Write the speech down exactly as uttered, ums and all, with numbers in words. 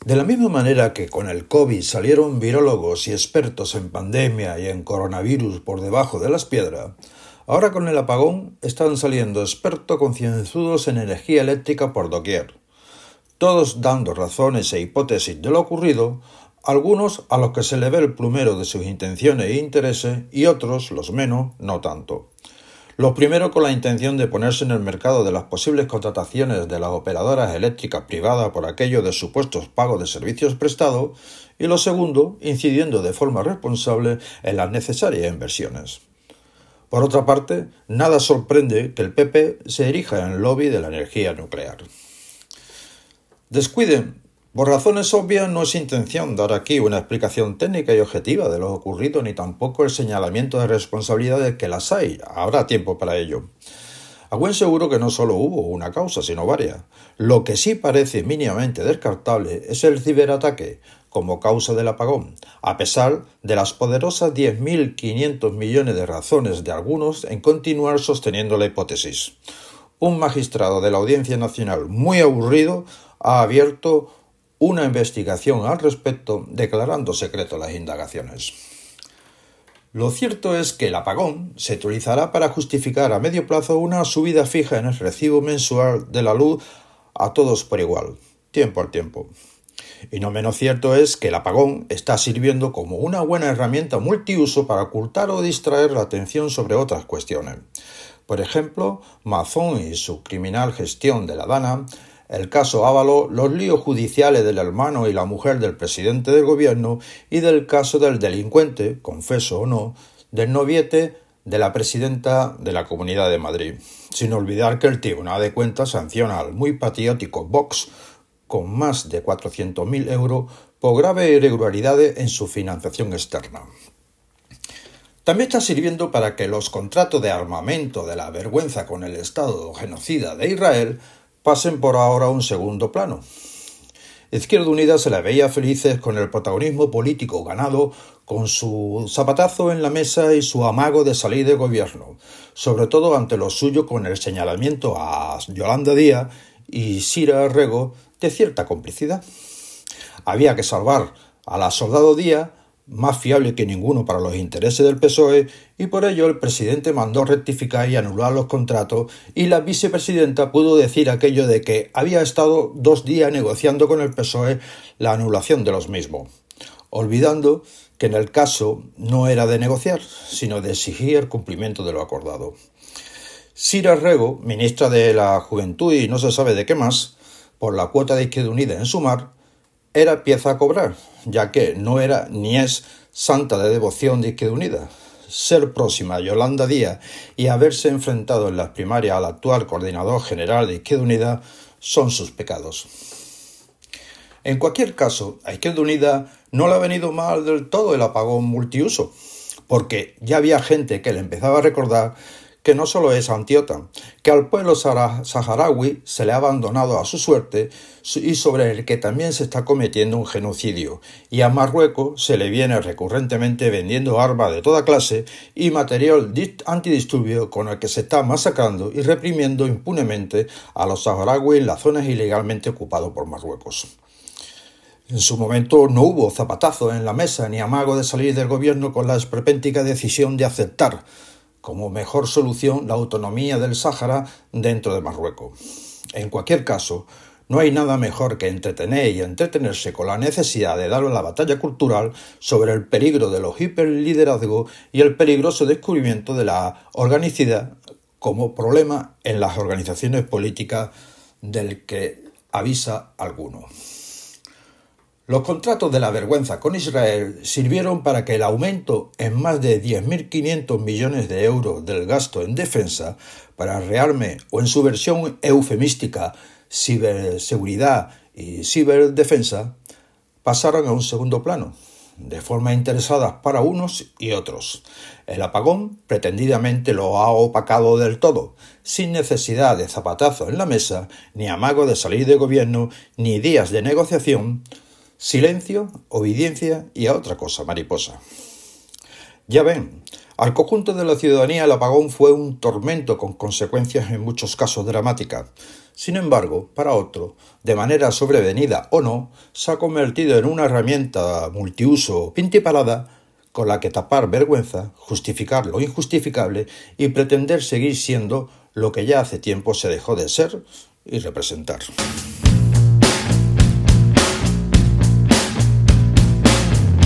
De la misma manera que con el COVID salieron virólogos y expertos en pandemia y en coronavirus por debajo de las piedras, ahora con el apagón están saliendo expertos concienzudos en energía eléctrica por doquier, todos dando razones e hipótesis de lo ocurrido, algunos a los que se le ve el plumero de sus intenciones e intereses y otros, los menos, no tanto. Los primeros con la intención de ponerse en el mercado de las posibles contrataciones de las operadoras eléctricas privadas por aquello de supuestos pagos de servicios prestados y los segundos incidiendo de forma responsable en las necesarias inversiones. Por otra parte, nada sorprende que el P P se erija en el lobby de la energía nuclear. Descuiden. Por razones obvias no es intención dar aquí una explicación técnica y objetiva de lo ocurrido ni tampoco el señalamiento de responsabilidades que las hay, habrá tiempo para ello. A buen seguro que no solo hubo una causa, sino varias. Lo que sí parece mínimamente descartable es el ciberataque como causa del apagón, a pesar de las poderosas diez mil quinientos millones de razones de algunos en continuar sosteniendo la hipótesis. Un magistrado de la Audiencia Nacional muy aburrido ha abierto una investigación al respecto, declarando secreto las indagaciones. Lo cierto es que el apagón se utilizará para justificar a medio plazo una subida fija en el recibo mensual de la luz a todos por igual, tiempo al tiempo. Y no menos cierto es que el apagón está sirviendo como una buena herramienta multiuso para ocultar o distraer la atención sobre otras cuestiones. Por ejemplo, Mazón y su criminal gestión de la DANA, el caso Ábalos, los líos judiciales del hermano y la mujer del presidente del gobierno y del caso del delincuente, confeso o no, del noviete de la presidenta de la Comunidad de Madrid. Sin olvidar que el Tribunal de Cuentas sanciona al muy patriótico Vox con más de cuatrocientos mil euros por graves irregularidades en su financiación externa. También está sirviendo para que los contratos de armamento de la vergüenza con el Estado genocida de Israel pasen por ahora a un segundo plano. Izquierda Unida se la veía felices con el protagonismo político ganado con su zapatazo en la mesa y su amago de salir del gobierno, sobre todo ante lo suyo con el señalamiento a Yolanda Díaz y Sira Rego de cierta complicidad. Había que salvar a la Soldado Díaz, más fiable que ninguno para los intereses del P S O E, y por ello el presidente mandó rectificar y anular los contratos y la vicepresidenta pudo decir aquello de que había estado dos días negociando con el P S O E la anulación de los mismos, olvidando que en el caso no era de negociar, sino de exigir el cumplimiento de lo acordado. Sira Rego, ministra de la Juventud y no se sabe de qué más, por la cuota de Izquierda Unida en Sumar, era pieza a cobrar, ya que no era ni es santa de devoción de Izquierda Unida. Ser próxima a Yolanda Díaz y haberse enfrentado en las primarias al actual coordinador general de Izquierda Unida son sus pecados. En cualquier caso, a Izquierda Unida no le ha venido mal del todo el apagón multiuso, porque ya había gente que le empezaba a recordar que no solo es anti-OTAN, que al pueblo saharaui se le ha abandonado a su suerte y sobre el que también se está cometiendo un genocidio, y a Marruecos se le viene recurrentemente vendiendo armas de toda clase y material antidisturbio con el que se está masacrando y reprimiendo impunemente a los saharauis en las zonas ilegalmente ocupadas por Marruecos. En su momento no hubo zapatazo en la mesa ni amago de salir del gobierno con la esperpéntica decisión de aceptar como mejor solución la autonomía del Sáhara dentro de Marruecos. En cualquier caso, no hay nada mejor que entretener y entretenerse con la necesidad de dar la batalla cultural sobre el peligro de los hiperliderazgos y el peligroso descubrimiento de la organicidad como problema en las organizaciones políticas del que avisa alguno. Los contratos de la vergüenza con Israel sirvieron para que el aumento en más de diez mil quinientos millones de euros del gasto en defensa para rearme o en su versión eufemística ciberseguridad y ciberdefensa pasaron a un segundo plano, de forma interesada para unos y otros. El apagón pretendidamente lo ha opacado del todo, sin necesidad de zapatazo en la mesa, ni amago de salir de gobierno, ni días de negociación. Silencio, obediencia y a otra cosa mariposa. Ya ven, Al conjunto de la ciudadanía el apagón fue un tormento con consecuencias en muchos casos dramáticas. Sin embargo, para otros, de manera sobrevenida o no, se ha convertido en una herramienta multiuso pintiparada con la que tapar vergüenza, justificar lo injustificable y pretender seguir siendo lo que ya hace tiempo se dejó de ser y representar.